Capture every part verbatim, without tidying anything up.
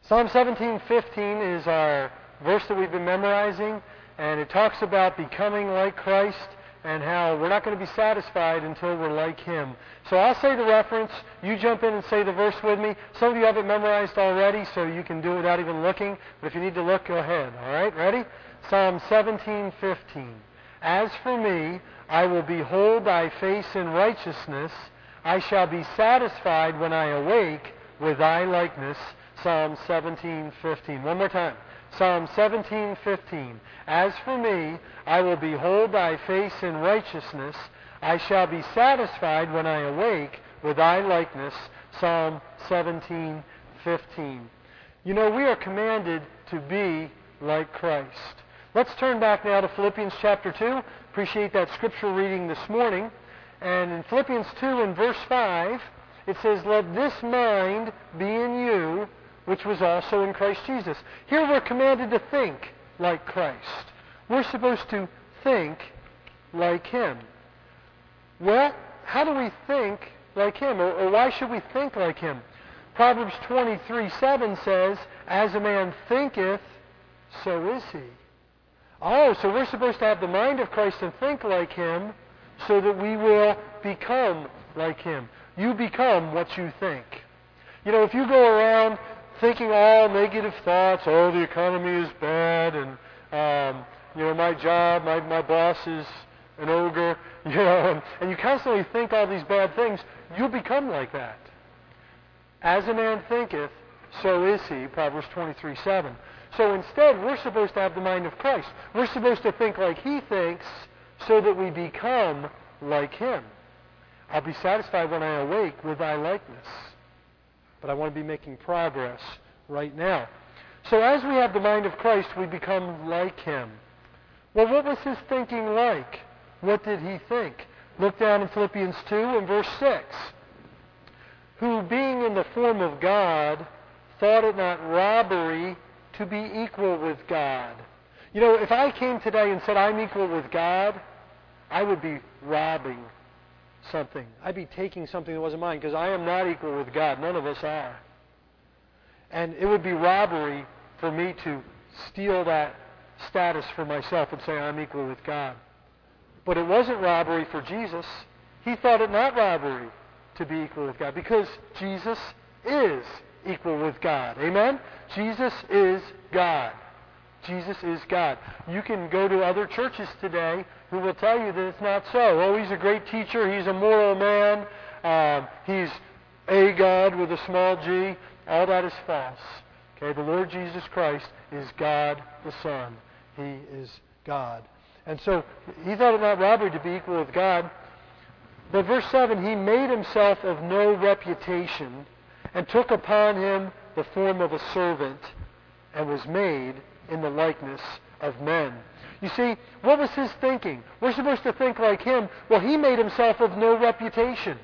Psalm seventeen fifteen is our verse that we've been memorizing, and it talks about becoming like Christ and how we're not going to be satisfied until we're like Him. So I'll say the reference. You jump in and say the verse with me. Some of you have it memorized already, so you can do it without even looking. But if you need to look, go ahead. All right, ready? Psalm seventeen fifteen. As for me, I will behold thy face in righteousness. I shall be satisfied when I awake with thy likeness. Psalm seventeen fifteen. One more time. Psalm seventeen fifteen. As for me, I will behold thy face in righteousness. I shall be satisfied when I awake with thy likeness. Psalm seventeen fifteen. You know, we are commanded to be like Christ. Let's turn back now to Philippians chapter two. Appreciate that scripture reading this morning. And in Philippians two and verse five, it says, let this mind be in you, which was also in Christ Jesus. Here we're commanded to think like Christ. We're supposed to think like Him. Well, how do we think like Him? Or, or why should we think like Him? Proverbs twenty-three seven says, as a man thinketh, so is he. Oh, so we're supposed to have the mind of Christ and think like Him so that we will become like Him. You become what you think. You know, if you go around thinking all negative thoughts, oh, the economy is bad, and, um, you know, my job, my, my boss is an ogre, you know, and, and you constantly think all these bad things, you'll become like that. As a man thinketh, so is he, Proverbs twenty-three seven. So instead, we're supposed to have the mind of Christ. We're supposed to think like He thinks so that we become like Him. I'll be satisfied when I awake with thy likeness. But I want to be making progress right now. So as we have the mind of Christ, we become like Him. Well, what was His thinking like? What did He think? Look down in Philippians two and verse six. Who being in the form of God, thought it not robbery to be equal with God. You know, if I came today and said I'm equal with God, I would be robbing something. I'd be taking something that wasn't mine, because I am not equal with God. None of us are. And it would be robbery for me to steal that status for myself and say I'm equal with God. But it wasn't robbery for Jesus. He thought it not robbery to be equal with God, because Jesus is equal with God. Amen? Jesus is God. Jesus is God. You can go to other churches today who will tell you that it's not so. Oh, he's a great teacher. He's a moral man. Um, he's a God with a small g. All that is false. Okay, the Lord Jesus Christ is God the Son. He is God. And so he thought it not robbery to be equal with God. But verse seven, he made himself of no reputation and took upon him the form of a servant and was made in the likeness of men. You see, what was his thinking? We're supposed to think like him. Well, he made himself of no reputation.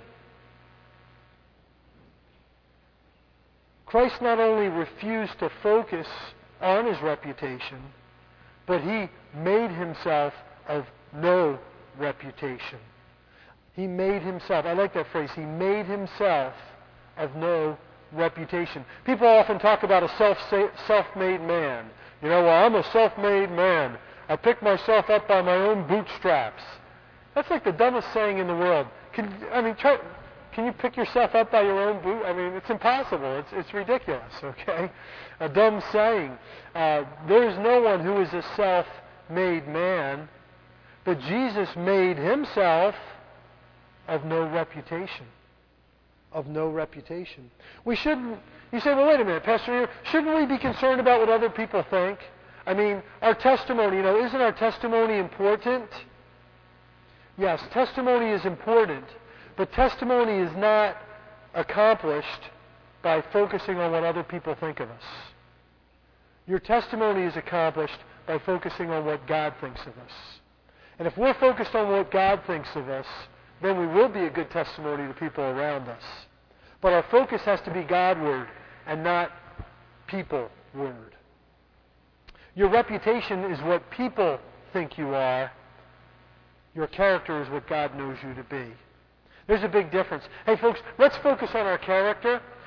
Christ not only refused to focus on his reputation, but he made himself of no reputation. He made himself, I like that phrase, he made himself of no reputation. People often talk about a self, self-made man. You know, well, I'm a self-made man. I picked myself up by my own bootstraps. That's like the dumbest saying in the world. Can, I mean, try, can you pick yourself up by your own boot? I mean, it's impossible. It's, it's ridiculous, okay? A dumb saying. Uh, there is no one who is a self-made man, but Jesus made himself of no reputation. Of no reputation. We shouldn't, you say, well, wait a minute, Pastor, shouldn't we be concerned about what other people think? I mean, our testimony, you know, isn't our testimony important? Yes, testimony is important, but testimony is not accomplished by focusing on what other people think of us. Your testimony is accomplished by focusing on what God thinks of us. And if we're focused on what God thinks of us, then we will be a good testimony to people around us. But our focus has to be Godward and not people-ward. Your reputation is what people think you are. Your character is what God knows you to be. There's a big difference. Hey, folks, let's focus on our character.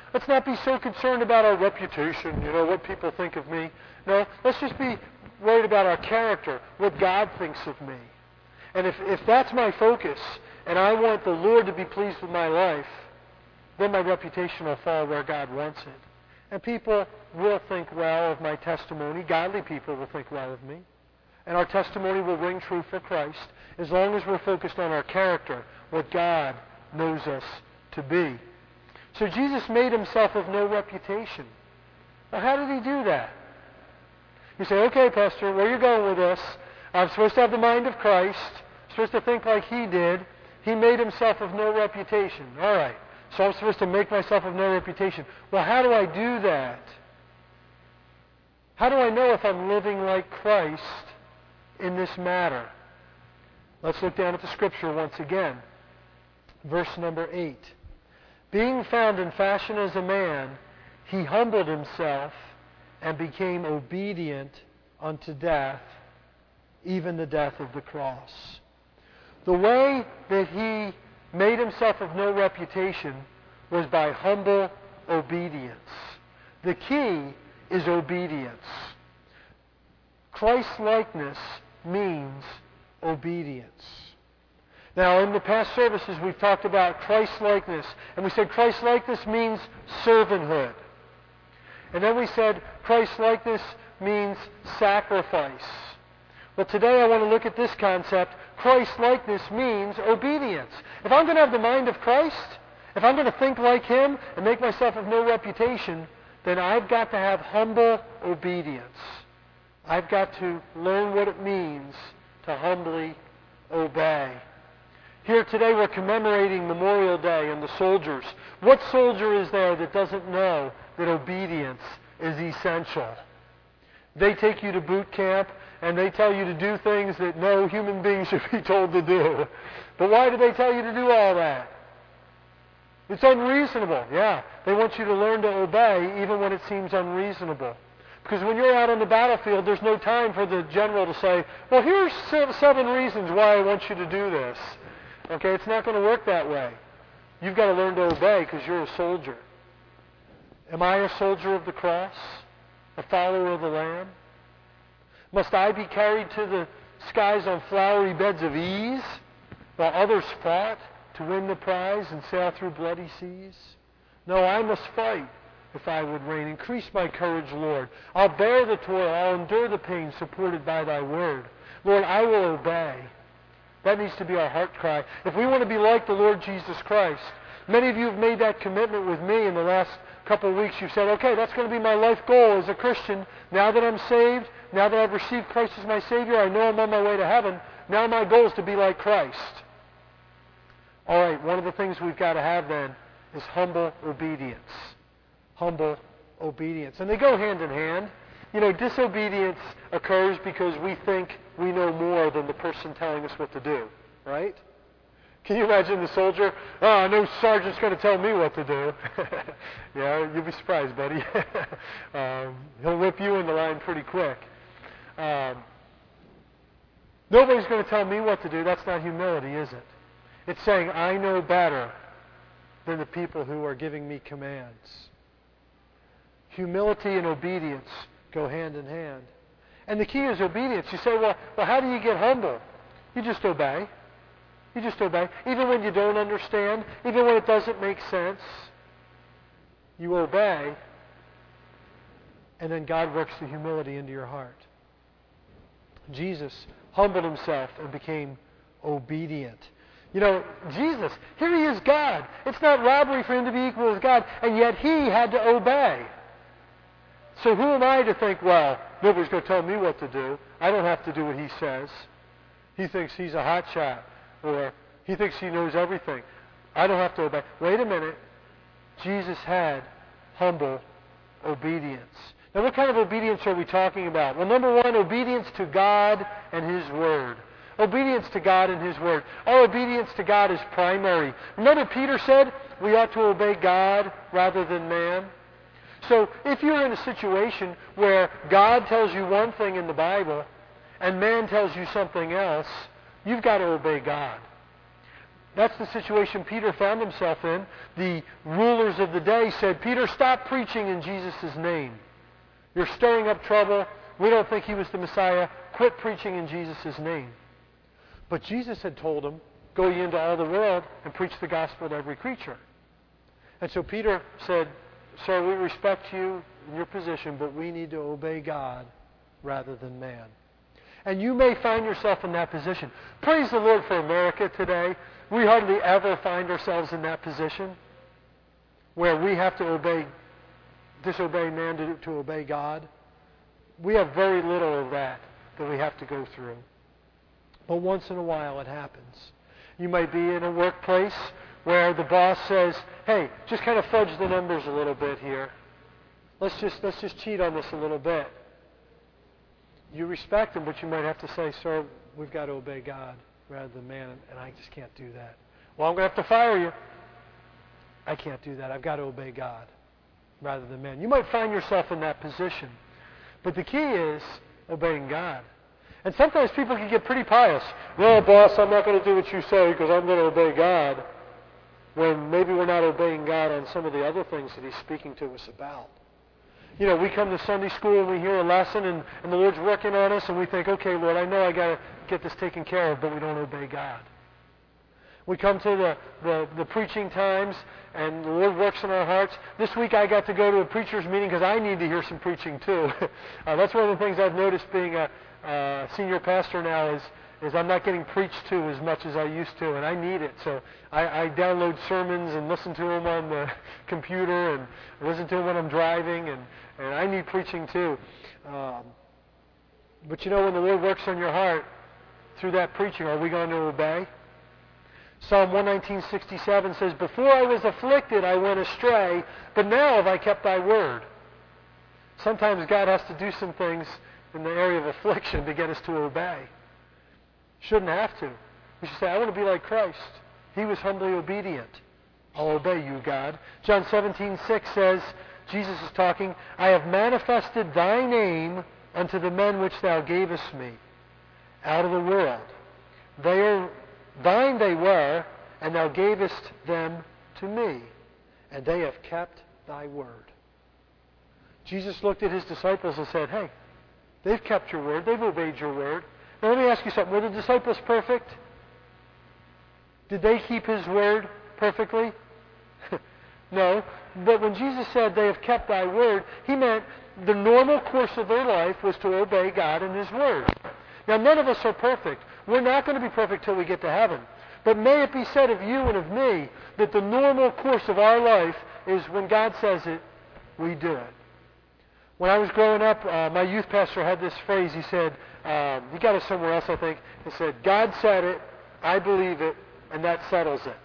let's not be so concerned about our reputation, you know, what people think of me. No, let's just be worried about our character, what God thinks of me. And if, if that's my focus, and I want the Lord to be pleased with my life, then my reputation will fall where God wants it. And people will think well of my testimony. Godly people will think well of me. And our testimony will ring true for Christ as long as we're focused on our character, what God knows us to be. So Jesus made himself of no reputation. Well, how did he do that? You say, okay, Pastor, where are you going with this? I'm supposed to have the mind of Christ. I'm supposed to think like he did. He made himself of no reputation. All right. So I'm supposed to make myself of no reputation. Well, how do I do that? How do I know if I'm living like Christ in this matter? Let's look down at the scripture once again. Verse number eight. Being found in fashion as a man, he humbled himself and became obedient unto death, even the death of the cross. The way that he made himself of no reputation was by humble obedience. The key is obedience. Christ-likeness means obedience. Now, in the past services, we've talked about Christ-likeness, and we said Christ-likeness means servanthood. And then we said Christ-likeness means sacrifice. Well, today I want to look at this concept. Christ-likeness means obedience. If I'm going to have the mind of Christ, if I'm going to think like him and make myself of no reputation, then I've got to have humble obedience. I've got to learn what it means to humbly obey. Here today we're commemorating Memorial Day and the soldiers. What soldier is there that doesn't know that obedience is essential? They take you to boot camp and they tell you to do things that no human being should be told to do. But why do they tell you to do all that? It's unreasonable. Yeah, they want you to learn to obey even when it seems unreasonable. Because when you're out on the battlefield, there's no time for the general to say, well, here's seven reasons why I want you to do this. Okay, it's not going to work that way. You've got to learn to obey because you're a soldier. Am I a soldier of the cross? A follower of the Lamb? Must I be carried to the skies on flowery beds of ease while others fought to win the prize and sail through bloody seas? No, I must fight if I would reign. Increase my courage, Lord. I'll bear the toil. I'll endure the pain supported by thy word. Lord, I will obey. That needs to be our heart cry. If we want to be like the Lord Jesus Christ, many of you have made that commitment with me in the last couple of weeks. You've said, okay, that's going to be my life goal as a Christian. Now that I'm saved, now that I've received Christ as my Savior, I know I'm on my way to heaven. Now my goal is to be like Christ. All right, one of the things we've got to have then is humble obedience. Humble obedience. And they go hand in hand. You know, disobedience occurs because we think we know more than the person telling us what to do, right? Can you imagine the soldier? Oh, no sergeant's going to tell me what to do. Yeah, you'll be surprised, buddy. um, he'll whip you in the line pretty quick. Um, nobody's going to tell me what to do. That's not humility, is it? It's saying, I know better than the people who are giving me commands. Humility and obedience go hand in hand. And the key is obedience. You say, well, well, how do you get humble? You just obey. You just obey. Even when you don't understand, even when it doesn't make sense, you obey, and then God works the humility into your heart. Jesus humbled himself and became obedient. You know, Jesus, here he is God. It's not robbery for him to be equal with God, and yet he had to obey. So who am I to think, well, nobody's going to tell me what to do. I don't have to do what he says. He thinks he's a hot shot, or he thinks he knows everything. I don't have to obey. Wait a minute. Jesus had humble obedience. Now, what kind of obedience are we talking about? Well, number one, obedience to God and his word. Obedience to God and his word. Our obedience to God is primary. Remember Peter said we ought to obey God rather than man? So if you're in a situation where God tells you one thing in the Bible and man tells you something else, you've got to obey God. That's the situation Peter found himself in. The rulers of the day said, Peter, stop preaching in Jesus' name. You're stirring up trouble. We don't think he was the Messiah. Quit preaching in Jesus' name. But Jesus had told him, go ye into all the world and preach the gospel to every creature. And so Peter said, sir, we respect you in your position, but we need to obey God rather than man. And you may find yourself in that position. Praise the Lord for America today. We hardly ever find ourselves in that position where we have to obey, disobey man to, to obey God. We have very little of that that we have to go through. But once in a while it happens. You might be in a workplace where the boss says, hey, just kind of fudge the numbers a little bit here. Let's just, let's just cheat on this a little bit. You respect him, but you might have to say, sir, we've got to obey God rather than man, and I just can't do that. Well, I'm going to have to fire you. I can't do that. I've got to obey God rather than man. You might find yourself in that position. But the key is obeying God. And sometimes people can get pretty pious. No, boss, I'm not going to do what you say because I'm going to obey God. When maybe we're not obeying God on some of the other things that he's speaking to us about. You know, we come to Sunday school and we hear a lesson and, and the Lord's working on us and we think, okay, Lord, I know I got to get this taken care of, but we don't obey God. We come to the, the, the preaching times and the Lord works in our hearts. This week I got to go to a preacher's meeting because I need to hear some preaching too. uh, that's one of the things I've noticed being a uh, senior pastor now is is I'm not getting preached to as much as I used to, and I need it. So I, I download sermons and listen to them on the computer and listen to them when I'm driving, and, and I need preaching too. Um, but you know, when the Lord works on your heart through that preaching, are we going to obey? Psalm one nineteen sixty-seven says, before I was afflicted, I went astray, but now have I kept thy word. Sometimes God has to do some things in the area of affliction to get us to obey. Shouldn't have to. We should say, I want to be like Christ. He was humbly obedient. I'll obey you, God. John seventeen six says, Jesus is talking, I have manifested thy name unto the men which thou gavest me out of the world. They are thine they were, and thou gavest them to me, and they have kept thy word. Jesus looked at his disciples and said, hey, they've kept your word. They've obeyed your word. Now let me ask you something. Were the disciples perfect? Did they keep his word perfectly? No. But when Jesus said they have kept thy word, he meant the normal course of their life was to obey God and his word. Now none of us are perfect. We're not going to be perfect till we get to heaven. But may it be said of you and of me that the normal course of our life is when God says it, we do it. When I was growing up, uh, my youth pastor had this phrase. He said, um, he got it somewhere else, I think. He said, God said it, I believe it, and that settles it.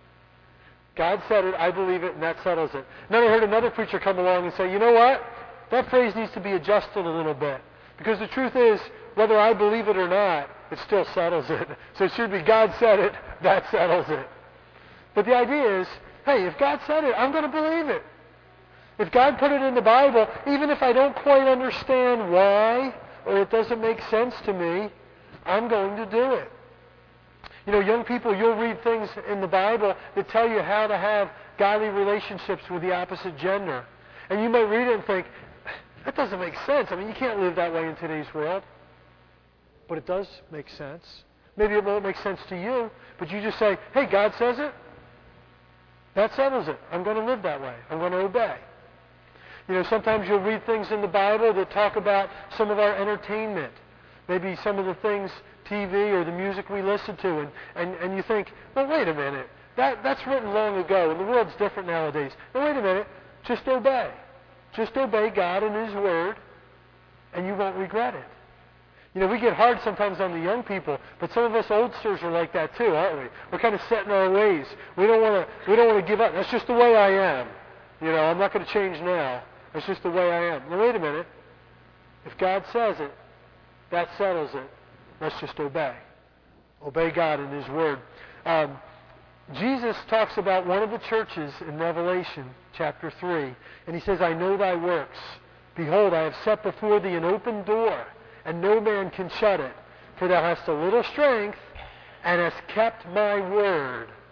God said it, I believe it, and that settles it. And then I heard another preacher come along and say, you know what? That phrase needs to be adjusted a little bit. Because the truth is, whether I believe it or not, it still settles it. So it should be God said it, that settles it. But the idea is, hey, if God said it, I'm going to believe it. If God put it in the Bible, even if I don't quite understand why, or it doesn't make sense to me, I'm going to do it. You know, young people, you'll read things in the Bible that tell you how to have godly relationships with the opposite gender. And you might read it and think, that doesn't make sense. I mean, you can't live that way in today's world. But it does make sense. Maybe it won't make sense to you, but you just say, hey, God says it. That settles it. I'm going to live that way. I'm going to obey. You know, sometimes you'll read things in the Bible that talk about some of our entertainment. Maybe some of the things, T V or the music we listen to, and, and, and you think, well, wait a minute. That, that's written long ago, and the world's different nowadays. Now, wait a minute. Just obey. Just obey God and his word, and you won't regret it. You know, we get hard sometimes on the young people, but some of us oldsters are like that too, aren't we? We're kind of set in our ways. We don't want to. We don't want to give up. That's just the way I am. You know, I'm not going to change now. That's just the way I am. Now, wait a minute. If God says it, that settles it. Let's just obey. Obey God and his word. Um, Jesus talks about one of the churches in Revelation chapter three, and he says, I know thy works. Behold, I have set before thee an open door, and no man can shut it. For thou hast a little strength, and hast kept my word,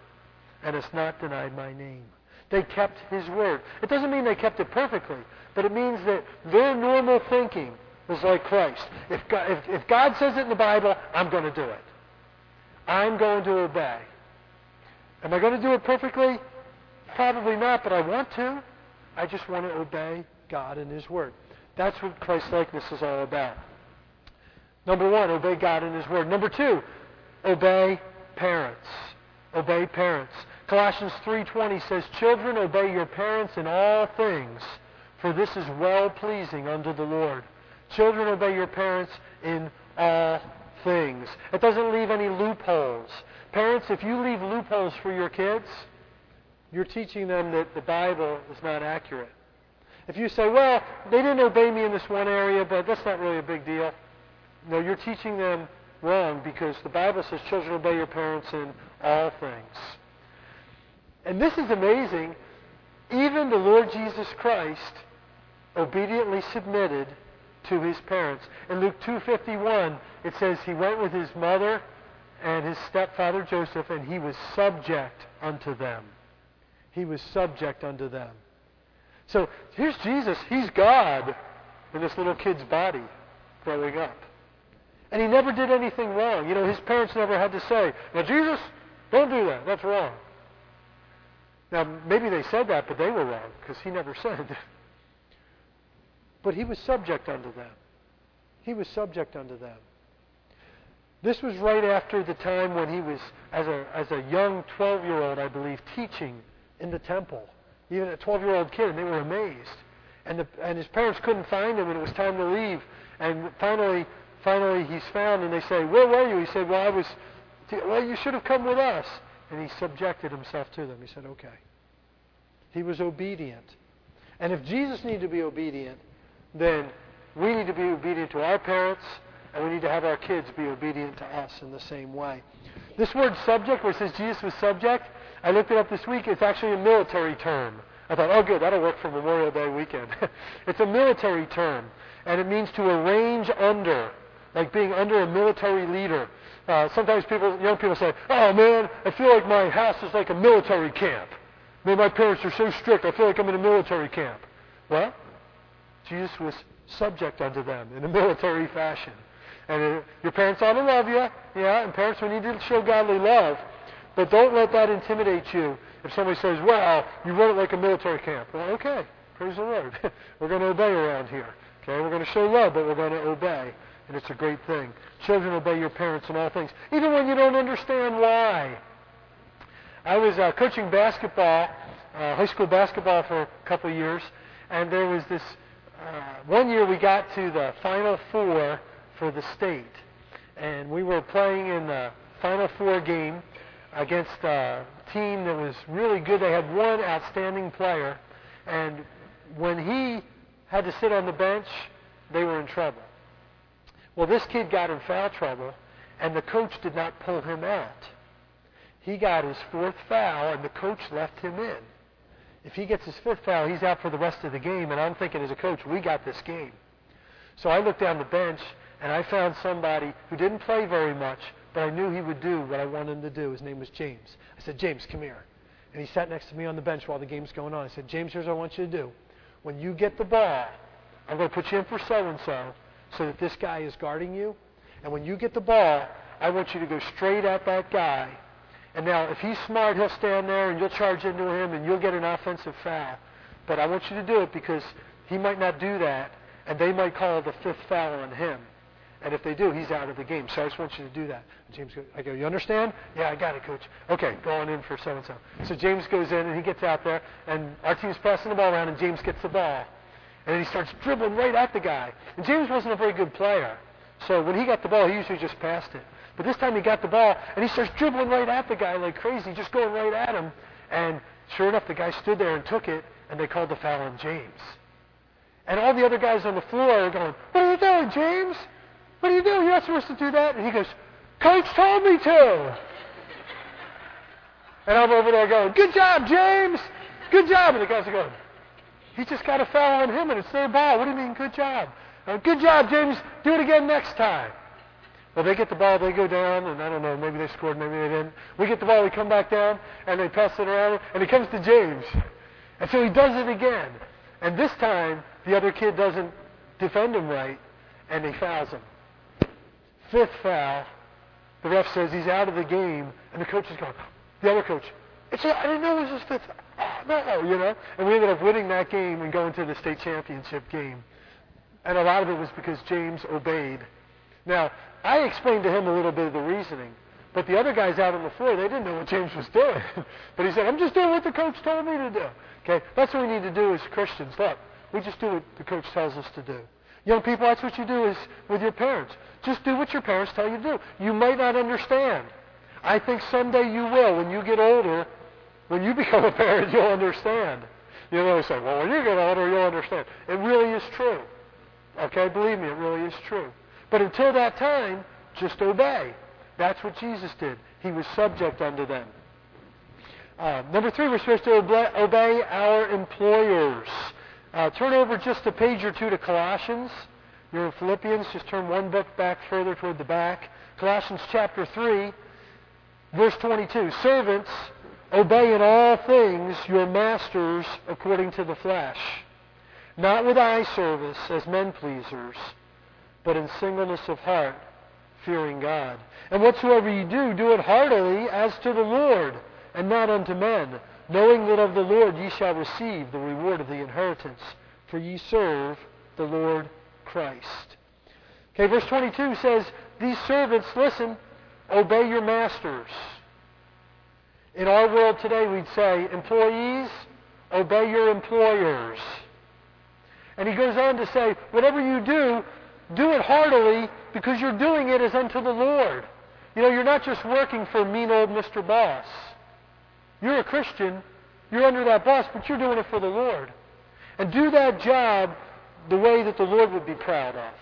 and hast not denied my name. They kept his word. It doesn't mean they kept it perfectly, but it means that their normal thinking was like Christ. If God, if, if God says it in the Bible, I'm going to do it. I'm going to obey. Am I going to do it perfectly? Probably not, but I want to. I just want to obey God and his word. That's what Christ-likeness is all about. Number one, obey God and his word. Number two, obey parents. Obey parents. Colossians three twenty says, children, obey your parents in all things, for this is well-pleasing unto the Lord. Children, obey your parents in all things. It doesn't leave any loopholes. Parents, if you leave loopholes for your kids, you're teaching them that the Bible is not accurate. If you say, well, they didn't obey me in this one area, but that's not really a big deal. No, you're teaching them wrong, because the Bible says, children, obey your parents in all things. And this is amazing. Even the Lord Jesus Christ obediently submitted to his parents. In Luke two fifty-one, it says he went with his mother and his stepfather Joseph, and he was subject unto them. He was subject unto them. So here's Jesus. He's God in this little kid's body growing up. And he never did anything wrong. You know, his parents never had to say, now, Jesus, don't do that. That's wrong. Now, maybe they said that, but they were wrong, because he never said. But he was subject unto them. He was subject unto them. This was right after the time when he was, as a, as a young twelve-year-old, I believe, teaching in the temple. Even a twelve-year-old kid, and they were amazed. And, the, and his parents couldn't find him, and it was time to leave. And finally, finally he's found, and they say, where were you? He said, well, I was, well, you should have come with us. And he subjected himself to them. He said, okay. He was obedient. And if Jesus needed to be obedient, then we need to be obedient to our parents, and we need to have our kids be obedient to us in the same way. This word subject, where it says Jesus was subject, I looked it up this week. It's actually a military term. I thought, oh, good, that'll work for Memorial Day weekend. It's a military term, and it means to arrange under, like being under a military leader. Uh, sometimes people, young people say, oh, man, I feel like my house is like a military camp. Man, my parents are so strict, I feel like I'm in a military camp. Well, Jesus was subject unto them in a military fashion. And uh, your parents ought to love you, yeah, and parents, we need to show godly love. But don't let that intimidate you. If somebody says, well, you run it like a military camp. Well, okay, praise the Lord. We're going to obey around here. Okay, we're going to show love, but we're going to obey. And it's a great thing. Children, obey your parents in all things, even when you don't understand why. I was uh, coaching basketball, uh, high school basketball for a couple of years, and there was this, uh, one year we got to the Final Four for the state. And we were playing in the Final Four game against a team that was really good. They had one outstanding player, and when he had to sit on the bench, they were in trouble. Well, this kid got in foul trouble, and the coach did not pull him out. He got his fourth foul, and the coach left him in. If he gets his fifth foul, he's out for the rest of the game, and I'm thinking as a coach, we got this game. So I looked down the bench, and I found somebody who didn't play very much, but I knew he would do what I wanted him to do. His name was James. I said, James, come here. And he sat next to me on the bench while the game's going on. I said, James, here's what I want you to do. When you get the ball, I'm going to put you in for so-and-so so that this guy is guarding you. And when you get the ball, I want you to go straight at that guy. And now, if he's smart, he'll stand there and you'll charge into him and you'll get an offensive foul. But I want you to do it because he might not do that, and they might call the fifth foul on him. And if they do, he's out of the game. So I just want you to do that. And James goes, I go, you understand? Yeah, I got it, coach. Okay, go on in for so-and-so. So James goes in, and he gets out there, and our team's passing the ball around, and James gets the ball. And then he starts dribbling right at the guy. And James wasn't a very good player. So when he got the ball, he usually just passed it. But this time he got the ball, and he starts dribbling right at the guy like crazy, just going right at him. And sure enough, the guy stood there and took it, and they called the foul on James. And all the other guys on the floor are going, what are you doing, James? What are you doing? You're not supposed to do that. And he goes, Coach told me to. And I'm over there going, good job, James. Good job. And the guys are going, he just got a foul on him, and it's their ball. What do you mean, good job? Uh, good job, James. Do it again next time. Well, they get the ball, they go down, and I don't know, maybe they scored, maybe they didn't. We get the ball, we come back down, and they pass it around, and it comes to James. And so he does it again. And this time, the other kid doesn't defend him right, and he fouls him. Fifth foul. The ref says he's out of the game, and the coach is going, the other coach, it's a, I didn't know it was his fifth. Oh, no, you know. And we ended up winning that game and going to the state championship game. And a lot of it was because James obeyed. Now, I explained to him a little bit of the reasoning, but the other guys out on the floor, they didn't know what James was doing. But he said, I'm just doing what the coach told me to do. Okay, that's what we need to do as Christians. Look, we just do what the coach tells us to do. Young people, that's what you do is with your parents. Just do what your parents tell you to do. You might not understand. I think someday you will. When you get older, when you become a parent, you'll understand. You'll always say, well, when you get older, you'll understand. It really is true. Okay, believe me, it really is true. But until that time, just obey. That's what Jesus did. He was subject unto them. Uh, number three, we're supposed to obey, obey our employers. Uh, turn over just a page or two to Colossians. You're in Philippians. Just turn one book back further toward the back. Colossians chapter three, verse twenty-two. Servants, obey in all things your masters according to the flesh, not with eye service as men pleasers, but in singleness of heart, fearing God. And whatsoever ye do, do it heartily as to the Lord, and not unto men, knowing that of the Lord ye shall receive the reward of the inheritance, for ye serve the Lord Christ. Okay, verse twenty-two says, these servants, listen, obey your masters. In our world today, we'd say, employees, obey your employers. And he goes on to say, whatever you do, do it heartily, because you're doing it as unto the Lord. You know, you're not just working for mean old Mister Boss. You're a Christian. You're under that boss, but you're doing it for the Lord. And do that job the way that the Lord would be proud of.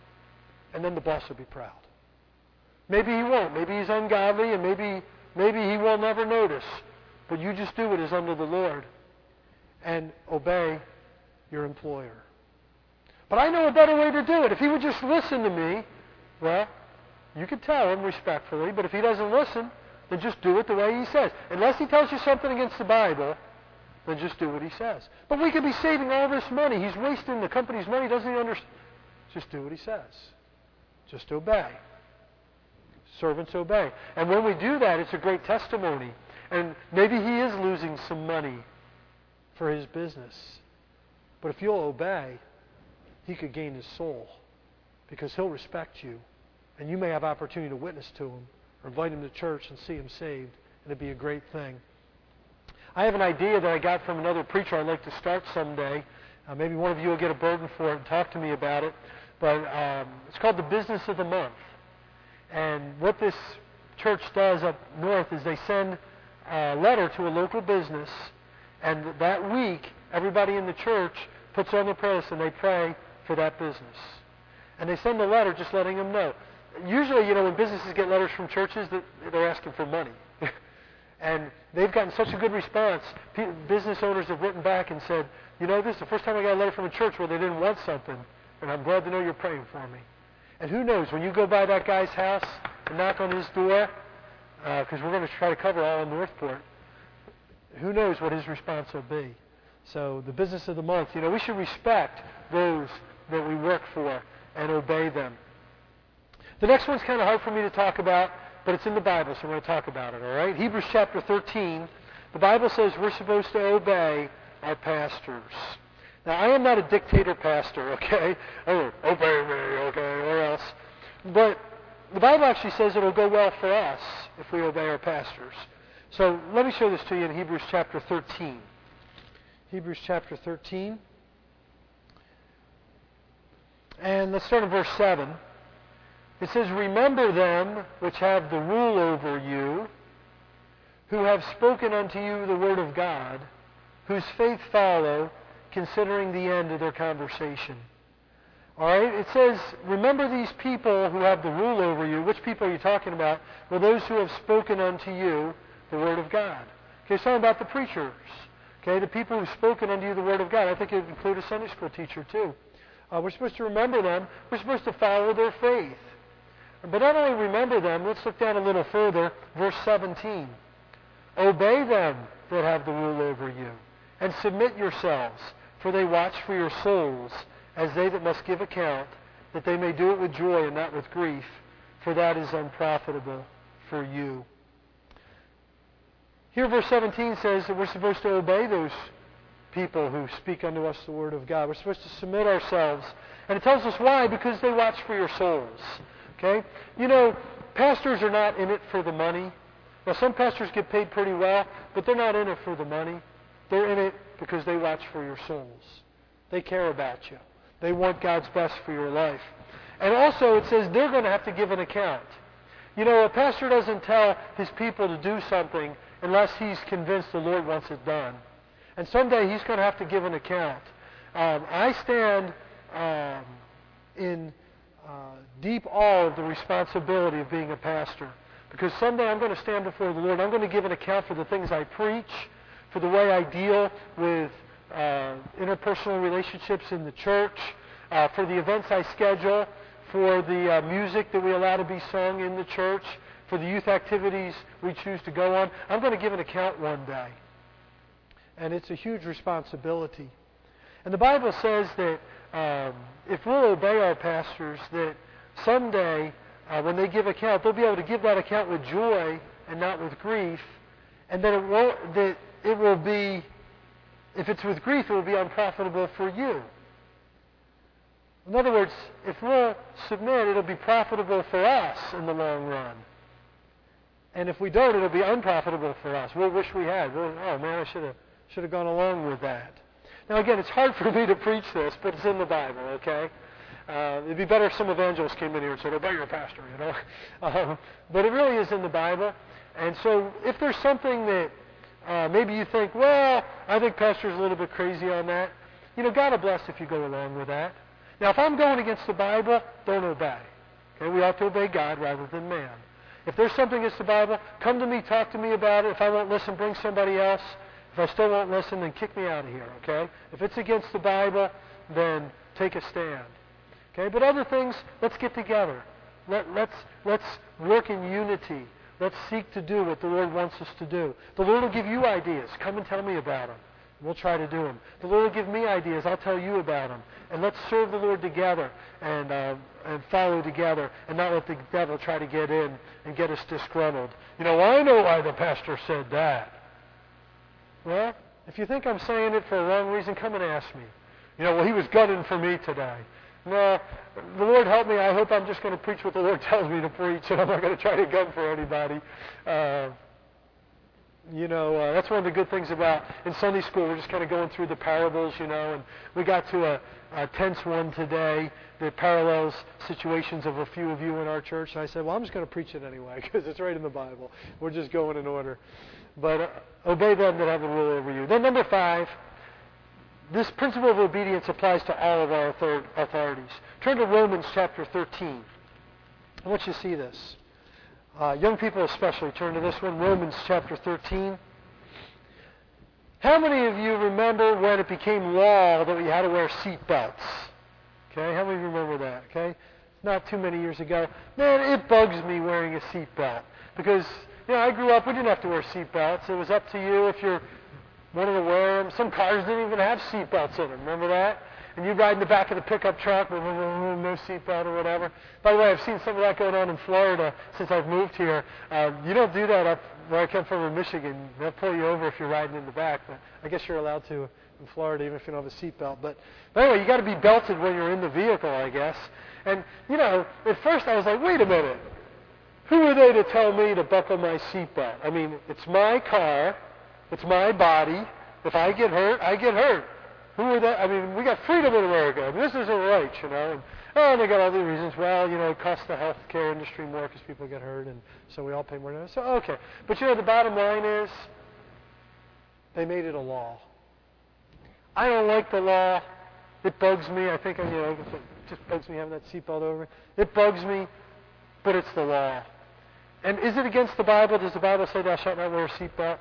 And then the boss will be proud. Maybe he won't. Maybe he's ungodly, and maybe, maybe he will never notice. But you just do it as unto the Lord. And obey your employer. But I know a better way to do it. If he would just listen to me, well, you could tell him respectfully, but if he doesn't listen, then just do it the way he says. Unless he tells you something against the Bible, then just do what he says. But we could be saving all this money. He's wasting the company's money. Doesn't he understand? Just do what he says. Just obey. Servants obey. And when we do that, it's a great testimony. And maybe he is losing some money for his business. But if you'll obey, he could gain his soul, because he'll respect you. And you may have opportunity to witness to him or invite him to church and see him saved. And it'd be a great thing. I have an idea that I got from another preacher I'd like to start someday. Uh, maybe one of you will get a burden for it and talk to me about it. But um, it's called the Business of the Month. And what this church does up north is they send a letter to a local business. And that week, everybody in the church puts on their prayers and they pray for that business. And they send a letter just letting them know. Usually, you know, when businesses get letters from churches, they're asking for money. And they've gotten such a good response. Business owners have written back and said, you know, this is the first time I got a letter from a church where they didn't want something, and I'm glad to know you're praying for me. And who knows, when you go by that guy's house and knock on his door, because uh, we're going to try to cover all of Northport, who knows what his response will be. So the business of the month, you know, we should respect those that we work for and obey them. The next one's kind of hard for me to talk about, but it's in the Bible, so I'm going to talk about it, all right? Hebrews chapter thirteen, the Bible says we're supposed to obey our pastors. Now, I am not a dictator pastor, okay? Oh, obey me, okay, or else. But the Bible actually says it'll go well for us if we obey our pastors. So let me show this to you in Hebrews chapter thirteen. Hebrews chapter thirteen. And let's start in verse seven. It says, remember them which have the rule over you, who have spoken unto you the word of God, whose faith follow, considering the end of their conversation. All right? It says, remember these people who have the rule over you. Which people are you talking about? Well, those who have spoken unto you the word of God. Okay, it's talking about the preachers. Okay, the people who've spoken unto you the word of God. I think it would include a Sunday school teacher too. Uh, we're supposed to remember them. We're supposed to follow their faith. But not only remember them, let's look down a little further, verse seventeen. Obey them that have the rule over you, and submit yourselves, for they watch for your souls, as they that must give account, that they may do it with joy and not with grief, for that is unprofitable for you. Here verse seventeen says that we're supposed to obey those people who speak unto us the word of God. We're supposed to submit ourselves. And it tells us why, because they watch for your souls. Okay? You know, pastors are not in it for the money. Now, some pastors get paid pretty well, but they're not in it for the money. They're in it because they watch for your souls. They care about you. They want God's best for your life. And also, it says they're going to have to give an account. You know, a pastor doesn't tell his people to do something unless he's convinced the Lord wants it done. And someday he's going to have to give an account. Um, I stand um, in uh, deep awe of the responsibility of being a pastor. Because someday I'm going to stand before the Lord. I'm going to give an account for the things I preach, for the way I deal with uh, interpersonal relationships in the church, uh, for the events I schedule, for the uh, music that we allow to be sung in the church, for the youth activities we choose to go on. I'm going to give an account one day. And it's a huge responsibility. And the Bible says that um, if we'll obey our pastors, that someday uh, when they give account, they'll be able to give that account with joy and not with grief. And that it won't, that it will be, if it's with grief, it will be unprofitable for you. In other words, if we'll submit, it'll be profitable for us in the long run. And if we don't, it'll be unprofitable for us. We'll wish we had. We'll, oh man, I should have should have gone along with that. Now again, it's hard for me to preach this, but it's in the Bible, okay? Uh, it'd be better if some evangelists came in here and said, obey your pastor, you know? Um, but it really is in the Bible. And so if there's something that uh, maybe you think, well, I think pastor's a little bit crazy on that, you know, God will bless if you go along with that. Now, if I'm going against the Bible, don't obey. Okay? We ought to obey God rather than man. If there's something against the Bible, come to me, talk to me about it. If I won't listen, bring somebody else. If I still won't listen, then kick me out of here, okay? If it's against the Bible, then take a stand. Okay? But other things, let's get together. Let, let's, let's work in unity. Let's seek to do what the Lord wants us to do. The Lord will give you ideas. Come and tell me about them. We'll try to do them. The Lord will give me ideas. I'll tell you about them. And let's serve the Lord together and uh, and follow together and not let the devil try to get in and get us disgruntled. You know, I know why the pastor said that. Well, if you think I'm saying it for a wrong reason, come and ask me. You know, well, he was gunning for me today. No, the Lord help me. I hope I'm just going to preach what the Lord tells me to preach, and I'm not going to try to gun for anybody. Uh, You know, uh, that's one of the good things about, in Sunday school, we're just kind of going through the parables, you know, and we got to a, a tense one today that parallels situations of a few of you in our church. And I said, well, I'm just going to preach it anyway because it's right in the Bible. We're just going in order. But uh, obey them that have the rule over you. Then number five, this principle of obedience applies to all of our authorities. Turn to Romans chapter thirteen. I want you to see this. Uh, young people especially, turn to this one, Romans chapter thirteen. How many of you remember when it became law that we had to wear seat belts? Okay, how many of you remember that? Okay, not too many years ago. Man, it bugs me wearing a seat belt because, you know, I grew up, we didn't have to wear seat belts. It was up to you if you're wanted to wear them. Some cars didn't even have seat belts in them. Remember that? And you ride in the back of the pickup truck with no seatbelt or whatever. By the way, I've seen some of that going on in Florida since I've moved here. Uh, you don't do that up where I come from in Michigan. They'll pull you over if you're riding in the back. But I guess you're allowed to in Florida even if you don't have a seatbelt. But, but anyway, you got to be belted when you're in the vehicle, I guess. And, you know, at first I was like, wait a minute. Who are they to tell me to buckle my seatbelt? I mean, it's my car. It's my body. If I get hurt, I get hurt. Who are that? I mean, we got freedom in America. I mean, this isn't right, you know. And, oh, and they got all the reasons. Well, you know, it costs the healthcare industry more because people get hurt, and so we all pay more. So, okay. But, you know, the bottom line is they made it a law. I don't like the law. It bugs me. I think, you know, it just bugs me having that seatbelt over. It bugs me, but it's the law. And is it against the Bible? Does the Bible say thou shalt not wear a seatbelt?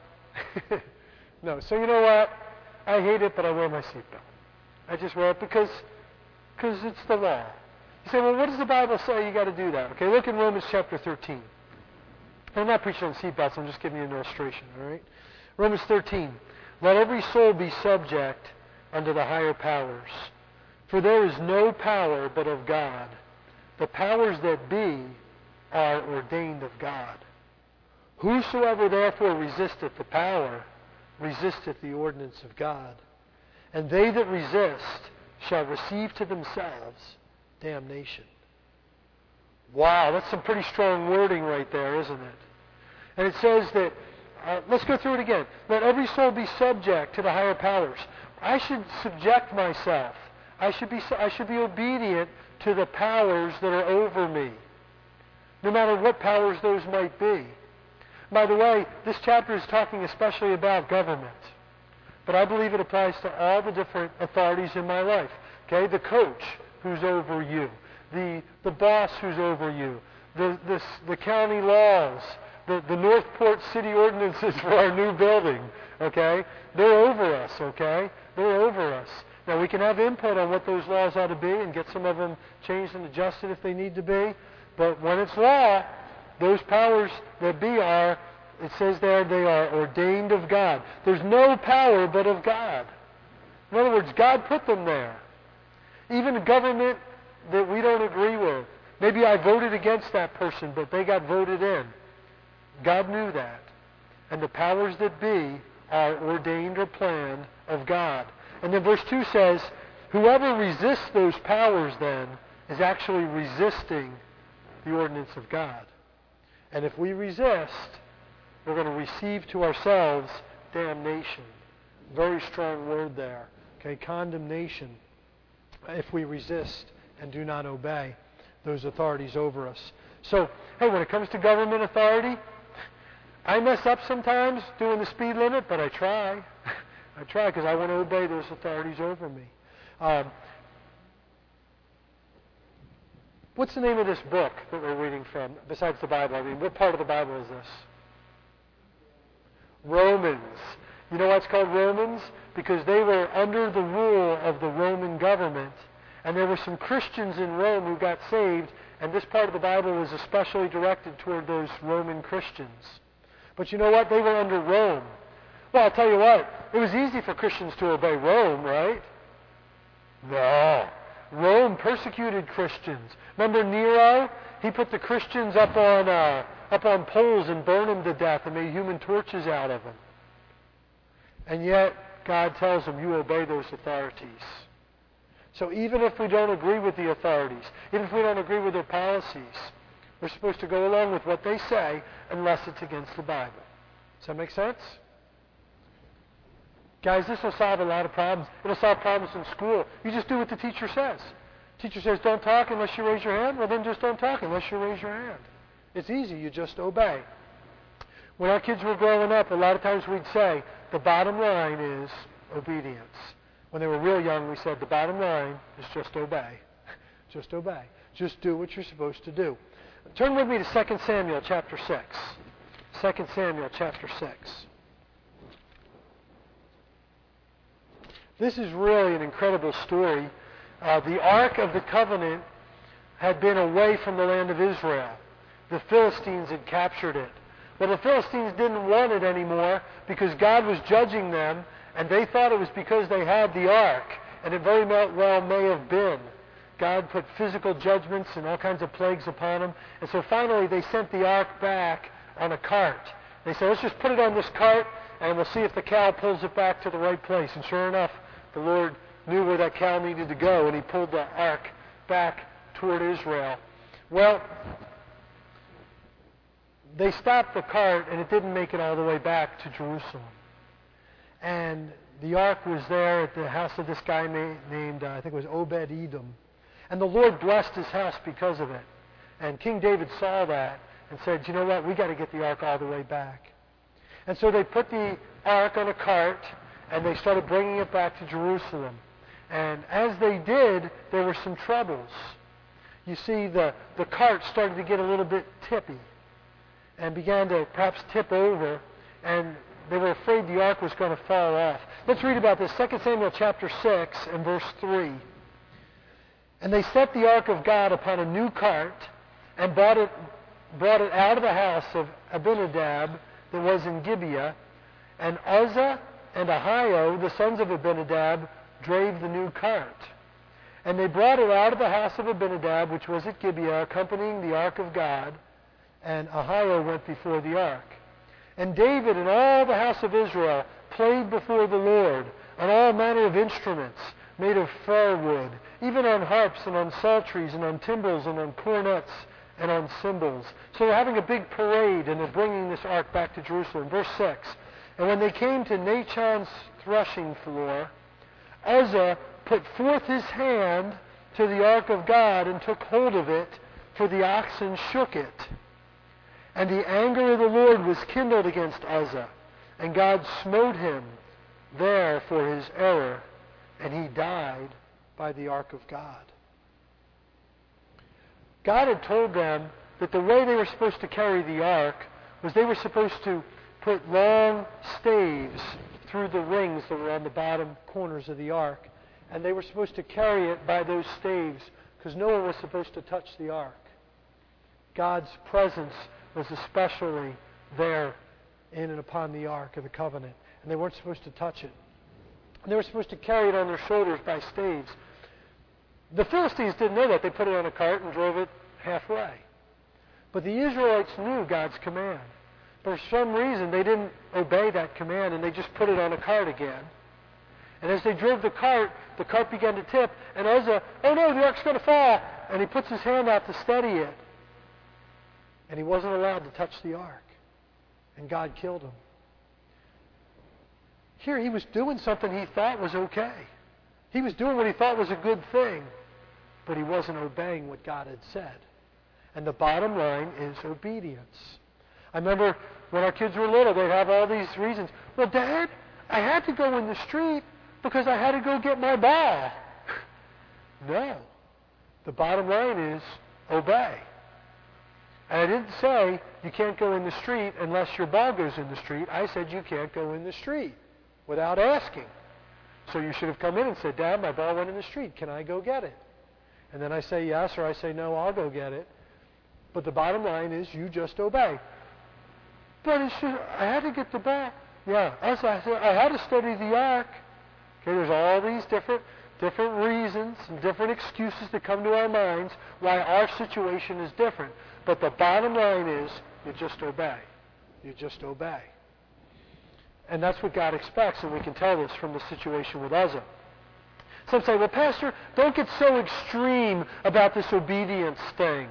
No. So you know what? I hate it, but I wear my seatbelt. I just wear it because because it's the law. You say, well, what does the Bible say you got to do that? Okay, look in Romans chapter thirteen. I'm not preaching on seatbelts, I'm just giving you an illustration, all right? Romans thirteen. Let every soul be subject unto the higher powers. For there is no power but of God. The powers that be are ordained of God. Whosoever therefore resisteth the power, resisteth the ordinance of God. And they that resist shall receive to themselves damnation. Wow, that's some pretty strong wording right there, isn't it? And it says that, uh, let's go through it again. Let every soul be subject to the higher powers. I should subject myself. I should be, I should be obedient to the powers that are over me, no matter what powers those might be. By the way, this chapter is talking especially about government, but I believe it applies to all the different authorities in my life. Okay, the coach who's over you, the the boss who's over you, the the, the county laws, the, the Northport city ordinances for our new building. Okay, they're over us. Okay, they're over us. Now we can have input on what those laws ought to be and get some of them changed and adjusted if they need to be. But when it's law, those powers that be are, it says there, they are ordained of God. There's no power but of God. In other words, God put them there. Even a government that we don't agree with. Maybe I voted against that person, but they got voted in. God knew that. And the powers that be are ordained or planned of God. And then verse two says, whoever resists those powers then is actually resisting the ordinance of God. And if we resist, we're going to receive to ourselves damnation. Very strong word there. Okay, condemnation. If we resist and do not obey those authorities over us. So, hey, when it comes to government authority, I mess up sometimes doing the speed limit, but I try. I try because I want to obey those authorities over me. Um, what's the name of this book that we're reading from, besides the Bible? I mean, what part of the Bible is this? Romans. You know why it's called Romans? Because they were under the rule of the Roman government, and there were some Christians in Rome who got saved, and this part of the Bible was especially directed toward those Roman Christians. But you know what? They were under Rome. Well, I'll tell you what. It was easy for Christians to obey Rome, right? No. Rome persecuted Christians. Remember Nero? He put the Christians up on uh, up on poles and burned them to death and made human torches out of them. And yet, God tells them, you obey those authorities. So even if we don't agree with the authorities, even if we don't agree with their policies, we're supposed to go along with what they say unless it's against the Bible. Does that make sense? Guys, this will solve a lot of problems. It'll solve problems in school. You just do what the teacher says. Teacher says, don't talk unless you raise your hand. Well, then just don't talk unless you raise your hand. It's easy. You just obey. When our kids were growing up, a lot of times we'd say, the bottom line is obedience. When they were real young, we said, the bottom line is just obey. Just obey. Just do what you're supposed to do. Turn with me to Second Samuel chapter six. Second Samuel chapter six. This is really an incredible story. Uh, the Ark of the Covenant had been away from the land of Israel. The Philistines had captured it. Well, the Philistines didn't want it anymore because God was judging them, and they thought it was because they had the Ark, and it very well may have been. God put physical judgments and all kinds of plagues upon them, and so finally they sent the Ark back on a cart. They said, let's just put it on this cart, and we'll see if the cow pulls it back to the right place. And sure enough, the Lord knew where that cow needed to go, and he pulled the ark back toward Israel. Well, they stopped the cart, and it didn't make it all the way back to Jerusalem. And the ark was there at the house of this guy named, uh, I think it was Obed-Edom. And the Lord blessed his house because of it. And King David saw that and said, you know what, we got to get the ark all the way back. And so they put the ark on a cart, and they started bringing it back to Jerusalem. And as they did, there were some troubles. You see, the, the cart started to get a little bit tippy and began to perhaps tip over, and they were afraid the ark was going to fall off. Let's read about this. Second Samuel chapter six and verse three. And they set the ark of God upon a new cart and brought it, brought it out of the house of Abinadab that was in Gibeah. And Uzzah and Ahio, the sons of Abinadab, drave the new cart. And they brought it out of the house of Abinadab, which was at Gibeah, accompanying the ark of God. And Ahio went before the ark. And David and all the house of Israel played before the Lord on all manner of instruments made of fir wood, even on harps and on psalteries and on timbrels and on cornets and on cymbals. So they're having a big parade, and they're bringing this ark back to Jerusalem. Verse six. And when they came to Nachon's threshing floor, Uzzah put forth his hand to the ark of God and took hold of it, for the oxen shook it. And the anger of the Lord was kindled against Uzzah, and God smote him there for his error, and he died by the ark of God. God had told them that the way they were supposed to carry the ark was they were supposed to put long staves through the rings that were on the bottom corners of the ark, and they were supposed to carry it by those staves because no one was supposed to touch the ark. God's presence was especially there in and upon the ark of the covenant, and they weren't supposed to touch it. And they were supposed to carry it on their shoulders by staves. The Philistines didn't know that. They put it on a cart and drove it halfway. But the Israelites knew God's command. For some reason, they didn't obey that command, and they just put it on a cart again. And as they drove the cart, the cart began to tip, and Uzzah, oh no, the ark's going to fall! And he puts his hand out to steady it. And he wasn't allowed to touch the ark. And God killed him. Here he was doing something he thought was okay. He was doing what he thought was a good thing, but he wasn't obeying what God had said. And the bottom line is obedience. I remember when our kids were little, they'd have all these reasons. Well, Dad, I had to go in the street because I had to go get my ball. No. The bottom line is obey. And I didn't say you can't go in the street unless your ball goes in the street. I said you can't go in the street without asking. So you should have come in and said, Dad, my ball went in the street. Can I go get it? And then I say yes, or I say no, I'll go get it. But the bottom line is you just obey. But it's just, I had to get the ball. Yeah, I said, I had to study the ark. Okay, there's all these different different reasons and different excuses that come to our minds why our situation is different. But the bottom line is you just obey. You just obey. And that's what God expects, and we can tell this from the situation with Uzzah. Some say, well, Pastor, don't get so extreme about this obedience thing.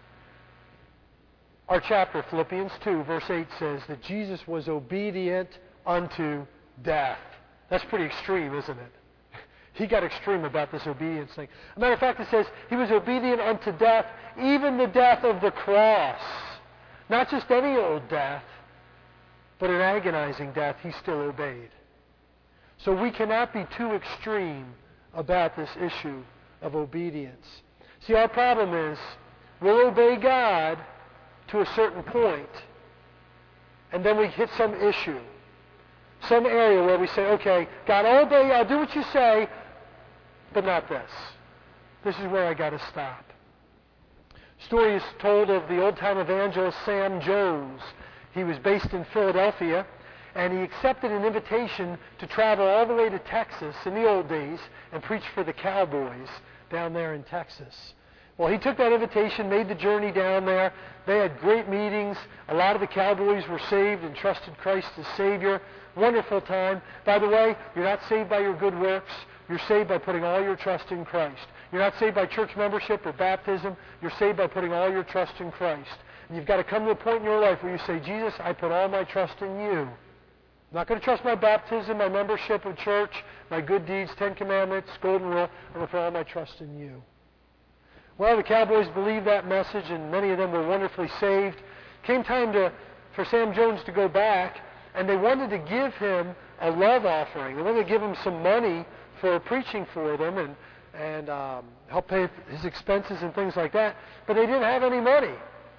Our chapter, Philippians two, verse eight says that Jesus was obedient unto death. That's pretty extreme, isn't it? He got extreme about this obedience thing. As a matter of fact, it says he was obedient unto death, even the death of the cross. Not just any old death, but an agonizing death, he still obeyed. So we cannot be too extreme about this issue of obedience. See, our problem is we'll obey God to a certain point, and then we hit some issue, some area where we say, okay, God, I'll obey, I'll do what you say, but not this. This is where I got to stop. Story is told of the old-time evangelist Sam Jones. He was based in Philadelphia, and he accepted an invitation to travel all the way to Texas in the old days and preach for the Cowboys down there in Texas. Well, he took that invitation, made the journey down there. They had great meetings. A lot of the Cowboys were saved and trusted Christ as Savior. Wonderful time. By the way, you're not saved by your good works. You're saved by putting all your trust in Christ. You're not saved by church membership or baptism. You're saved by putting all your trust in Christ. And you've got to come to a point in your life where you say, Jesus, I put all my trust in you. I'm not going to trust my baptism, my membership of church, my good deeds, Ten Commandments, Golden Rule. I'm going to put all my trust in you. Well, the Cowboys believed that message, and many of them were wonderfully saved. Came time to, for Sam Jones to go back, and they wanted to give him a love offering. They wanted to give him some money for preaching for them and, and um, help pay his expenses and things like that. But they didn't have any money.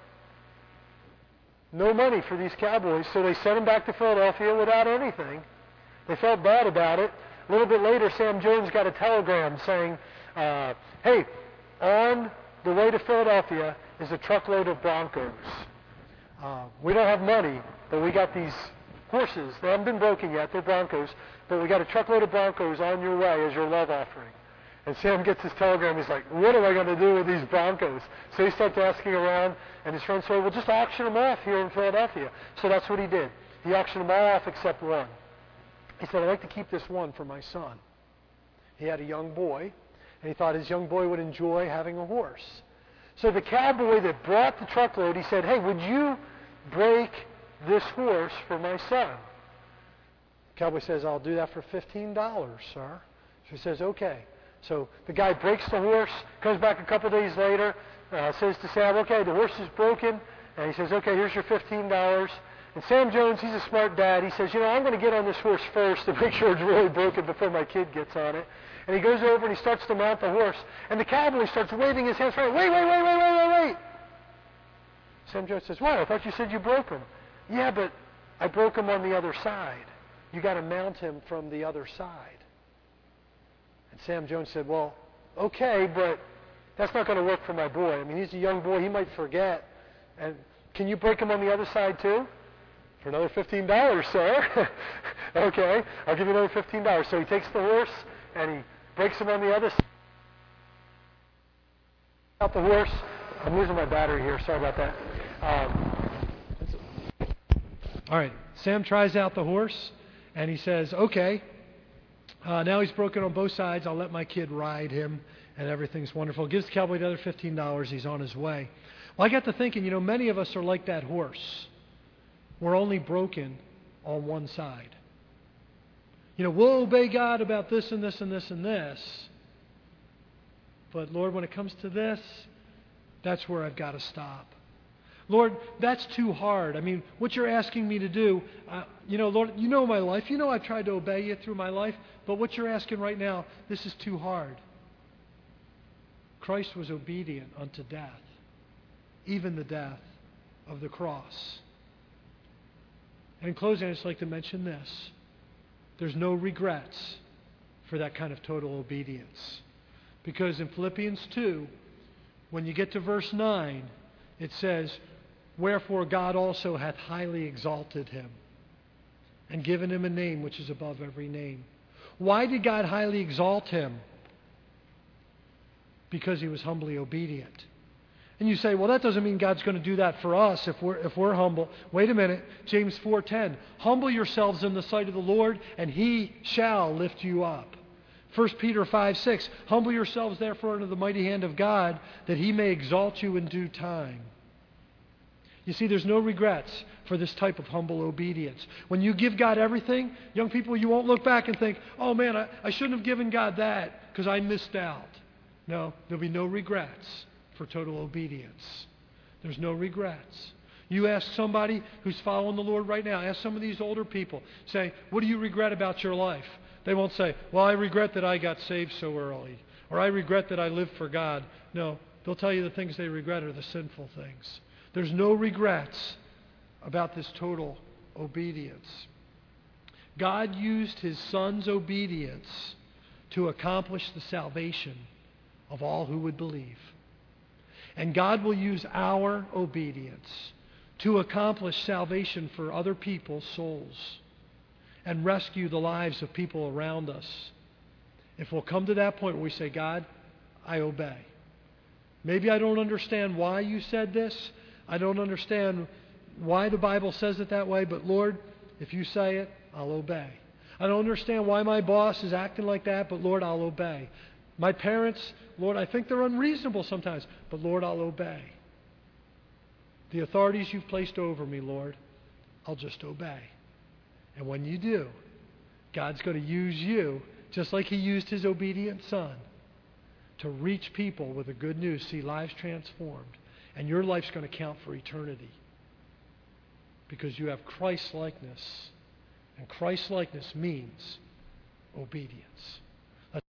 No money for these Cowboys, so they sent him back to Philadelphia without anything. They felt bad about it. A little bit later, Sam Jones got a telegram saying, uh, hey, on the way to Philadelphia is a truckload of Broncos. Uh, we don't have money, but we got these horses. They haven't been broken yet. They're Broncos. But we got a truckload of Broncos on your way as your love offering. And Sam gets his telegram. He's like, what am I going to do with these Broncos? So he starts asking around, and his friends say, well, just auction them off here in Philadelphia. So that's what he did. He auctioned them all off except one. He said, I'd like to keep this one for my son. He had a young boy, and he thought his young boy would enjoy having a horse. So the cowboy that brought the truckload, he said, hey, would you break this horse for my son? The cowboy says, I'll do that for fifteen dollars, sir. So he says, okay. So the guy breaks the horse, comes back a couple days later, uh, says to Sam, okay, the horse is broken. And he says, okay, here's your fifteen dollars. And Sam Jones, he's a smart dad. He says, you know, I'm going to get on this horse first to make sure it's really broken before my kid gets on it. And he goes over and he starts to mount the horse. And the cowboy starts waving his hands. Wait, wait, wait, wait, wait, wait, wait. Sam Jones says, what? I thought you said you broke him. Yeah, but I broke him on the other side. You got to mount him from the other side. And Sam Jones said, well, okay, but that's not going to work for my boy. I mean, he's a young boy. He might forget. And can you break him on the other side too? For another fifteen dollars, sir. Okay, I'll give you another fifteen dollars. So he takes the horse and he breaks him on the other side. Out the horse. I'm losing my battery here. Sorry about that. Um, all right. Sam tries out the horse and he says, okay, uh, now he's broken on both sides. I'll let my kid ride him and everything's wonderful. Gives the cowboy the other fifteen dollars. He's on his way. Well, I got to thinking, you know, many of us are like that horse. We're only broken on one side. You know, we'll obey God about this and this and this and this. But Lord, when it comes to this, that's where I've got to stop. Lord, that's too hard. I mean, what you're asking me to do, uh, you know, Lord, you know my life. You know I've tried to obey you through my life. But what you're asking right now, this is too hard. Christ was obedient unto death, even the death of the cross. And in closing, I'd just like to mention this. There's no regrets for that kind of total obedience. Because in Philippians two, when you get to verse nine, it says, wherefore God also hath highly exalted him and given him a name which is above every name. Why did God highly exalt him? Because he was humbly obedient. And you say, well, that doesn't mean God's going to do that for us if we're, if we're humble. Wait a minute. James four ten. Humble yourselves in the sight of the Lord, and he shall lift you up. First Peter five six. Humble yourselves therefore under the mighty hand of God, that he may exalt you in due time. You see, there's no regrets for this type of humble obedience. When you give God everything, young people, you won't look back and think, oh man, I, I shouldn't have given God that because I missed out. No, there'll be no regrets for total obedience. There's no regrets. You ask somebody who's following the Lord right now, ask some of these older people, say, what do you regret about your life? They won't say, well, I regret that I got saved so early, or I regret that I lived for God. No, they'll tell you the things they regret are the sinful things. There's no regrets about this total obedience. God used his Son's obedience to accomplish the salvation of all who would believe. And God will use our obedience to accomplish salvation for other people's souls and rescue the lives of people around us. If we'll come to that point where we say, God, I obey. Maybe I don't understand why you said this. I don't understand why the Bible says it that way, but Lord, if you say it, I'll obey. I don't understand why my boss is acting like that, but Lord, I'll obey. My parents, Lord, I think they're unreasonable sometimes, but Lord, I'll obey. The authorities you've placed over me, Lord, I'll just obey. And when you do, God's going to use you, just like he used his obedient Son, to reach people with the good news, see lives transformed. And your life's going to count for eternity because you have Christ-likeness. And Christ-likeness means obedience.